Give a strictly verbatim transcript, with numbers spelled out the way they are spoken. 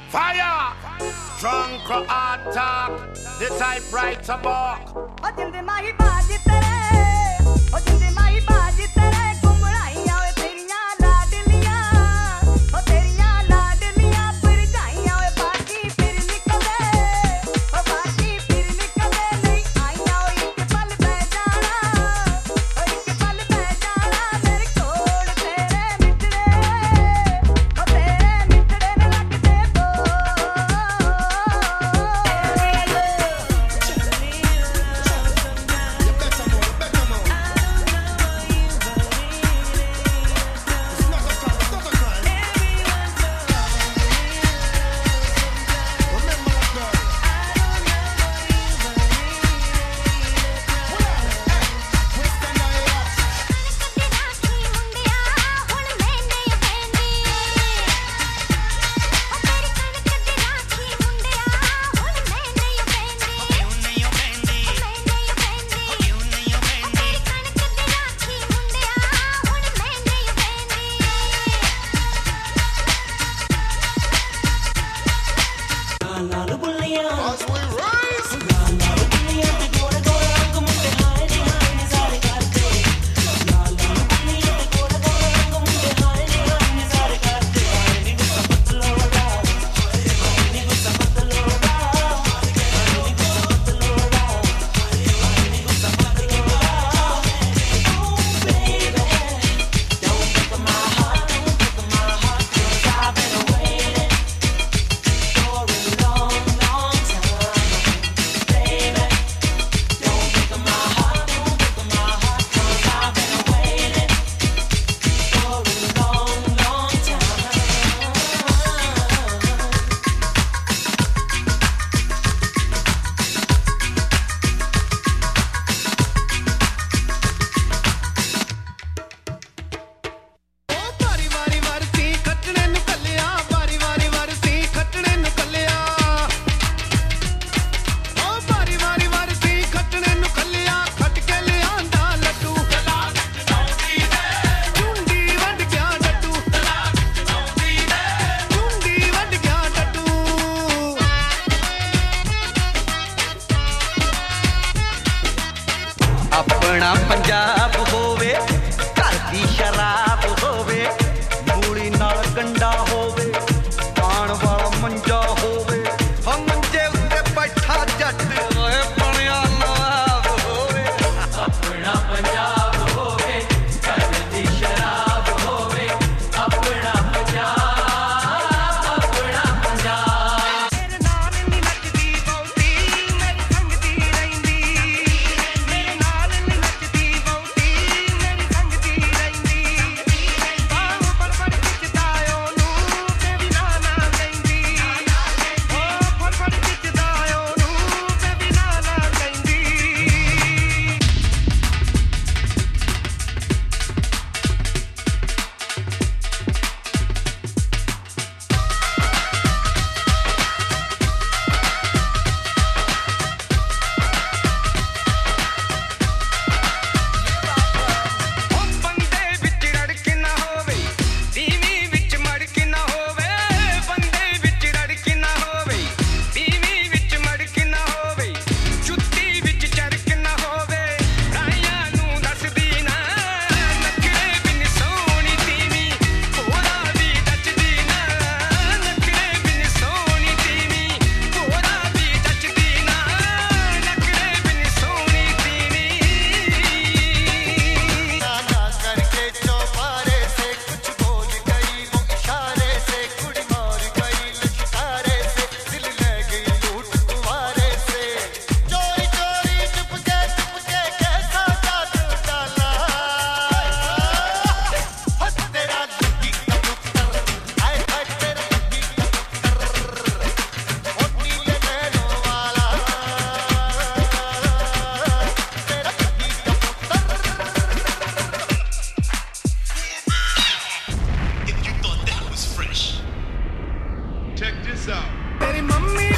Fire! Drunk or attack, the typewriter bark. O ਜਿੰਦੇ ਮਾਹੀ ਬਾਜੀ ਤੇਰੇ, o ਜਿੰਦੇ ਮਾਹੀ ਬਾਜੀ ਤੇਰੇ ਘੁੰਮਣਾਈਆਂ ਓਏ ਤੇਰੀਆਂ ਲਾਡਲੀਆਂ, o ਤੇਰੀਆਂ ਲਾਡਲੀਆਂ ਪਰਜਾਈਆਂ ਓਏ ਬਾਕੀ ਫਿਰ ਨਿਕਲਦੇ, o ਬਾਕੀ ਫਿਰ ਨਿਕਲਦੇ ਨਹੀਂ ਆਈਆਂ ਓਏ ਇੱਕ ਪਲ ਬਹਿ ਜਾਣਾ, ਓਏ ਇੱਕ ਪਲ ਬਹਿ ਜਾਣਾ ਮੇਰੇ ਕੋਲ ਤੇਰੇ ਮਿੱਠੜੇ, o ਤੇਰੇ ਮਿੱਠੜੇ ਨੇ ਲੱਗਦੇ ਬੋ ਆਪਣਾ ਪੰਜਾਬ ਹੋਵੇ ਘਰ ਦੀ ਸ਼ਰਾਬ ਹੋਵੇ ਮੂਲੀ ਨਾਲ ਗੰਡਾ ਹੋਵੇ ਪਾਣ ਵਾਲਾ ਮੰਜਾ ਹੋਵੇ ਹੋ ਮੰਜੇ ਉੱਤੇ ਬੈਠਾ ਜੱਟ ਓਏ ਬਣਿਆ ਨਵਾਬ ਹੋਵੇ ਆਪਣਾ ਪੰਜਾਬ ਹੋਵੇ ਘਰ ਦੀ ਸ਼ਰਾਬ ਹੋਵੇ ਆਪਣਾ ਪੰਜਾਬ ਆਪਣਾ ਪੰਜਾਬ ਮੇਰੇ ਨਾਲ ਨੀ ਨੱਚਦੀ ਬੌਟੀ ਮੇਰੀ ਸੰਗਦੀ ਰਹਿੰਦੀ ਮੇਰੇ ਨਾਲ ਨੀ ਨੱਚਦੀ ਬੌਟੀ ਮੇਰੀ ਸੰਗਦੀ ਰਹਿੰਦੀ ਬਾਹ ਪਰ ਪਰ ਖਿੱਚਦਾ ਉਹਨੂੰ ਤੇ ਵੀ ਨਾ ਨਾ ਲੈਂਦੀ ਉਹ ਪਰ ਪਰ ਖਿੱਚਦਾ ਉਹਨੂੰ ਤੇ ਵੀ ਨਾ ਨਾ ਲੈਂਦੀ ਉਹ ਬੰਦੇ ਵਿੱਚ ਰੜਕ ਨਾ ਹੋਵੇ ਤੀਵੀਂ ਵਿੱਚ ਮੜਕ ਨਾ ਹੋਵੇ ਬੰਦੇ ਵਿੱਚ ਰੜਕ ਨਾ ਹੋਵੇ ਤੀਵੀਂ ਵਿੱਚ ਮੜਕ ਨਾ ਹੋਵੇ ਜੁੱਤੀ ਵਿੱਚ ਚਰਕ ਨਾ ਹੋਵੇ ਰਾਈਆਂ ਨੂੰ ਦੱਸਦੀ ਨਾ ਨਖਰੇ ਬਿਨ ਸੋਹਣੀ ਤੀਵੀਂ ਕੋਰਾ ਵੀ ਦੱਚਦੀ ਨਾ ਨਖਰੇ ਬਿਨ ਸੋਹਣੀ ਤੀਵੀਂ ਕੋਰਾ ਵੀ ਦੱਚਦੀ ਨਾ ਨਖਰੇ ਬਿਨ ਸੋਹਣੀ ਤੀਵੀਂ ना करके चौबारे से कुछ बोल गई वो इशारे से कुड़ी मार गई लश्कारे से दिल ले गई लूट तुम्हारे से चोरी चोरी चुपके चुपके कैसा जादू डाला हंस तेरा लुकी कबूतर आए हाय तेरा लुकी कबूतर ओ नीले नैनों वाला तेरा लुकी कबूतर If you thought that was fresh, check this out. तेरी मम्मी